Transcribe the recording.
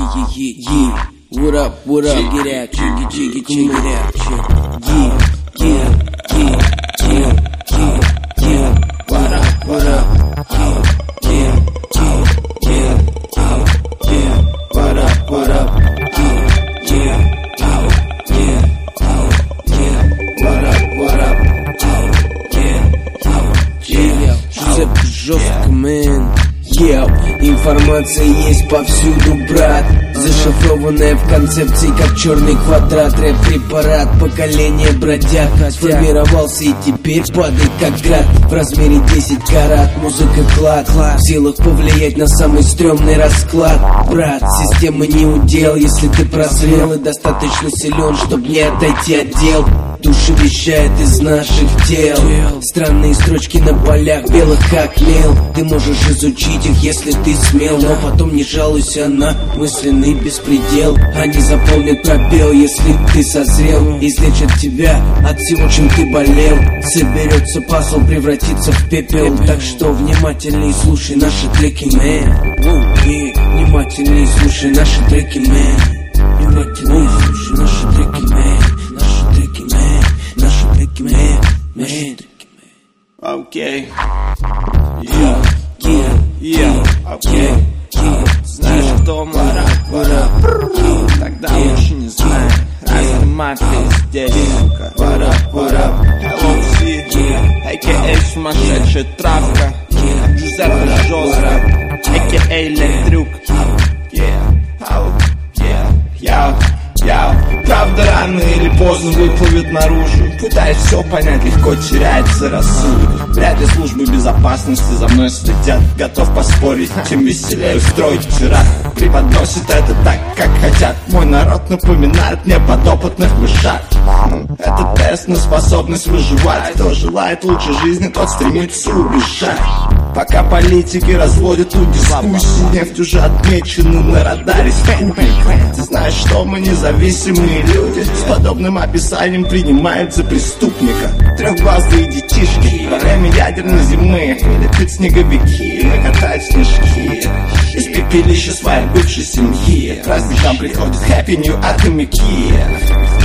What up, get out, jiggy, get out, what up, what up, жестко, мэн. Информация есть повсюду, брат, зашифрованная в концепции, как черный квадрат. Рэп-препарат, поколение бродяг сформировался и теперь падает как град. В размере 10 карат, музыка клад, в силах повлиять на самый стрёмный расклад. Брат, система не удел, если ты прозрел и достаточно силен, чтобы не отойти от дел. Души вещает из наших тел, странные строчки на полях белых как мел. Ты можешь изучить их, если ты смел, но потом не жалуйся на мысленный беспредел. Они заполнят пробел, если ты созрел, излечат тебя от всего, чем ты болел. Соберется пазл, превратится в пепел. Так что внимательней слушай наши треки, мэн. Внимательней слушай наши треки, мэн. Внимательней слушай наши треки, мэн. Наши треки, мэн. Окей. Окей. Знаешь, кто мы? Тогда лучше не знаю. Разные мафии здесь. LOC, a.k.a. сумасшедшая травка. Джузеппе жестко, a.k.a. Электрюк. Правда рано или поздно выплывет наружу. Пытаясь все понять, легко теряется рассудок. Вряд ли службы безопасности за мной следят. Готов поспорить, тем веселее устроить вчера. Преподносит это так, как хотят. Мой народ напоминает мне подопытных мышат. Это тест на способность выживать. Кто желает лучшей жизни, тот стремится убежать. Пока политики разводят ту дискуссию, нефть уже отмечена на радаре спутника. Ты знаешь, что мы независимые люди, с подобным описанием принимают за преступника. Трехглазые детишки во время ядерной зимы лепят снеговики, накатают снежки из пепелища своей бывшей семьи. Праздник нам приходит Happy New Atomic Year.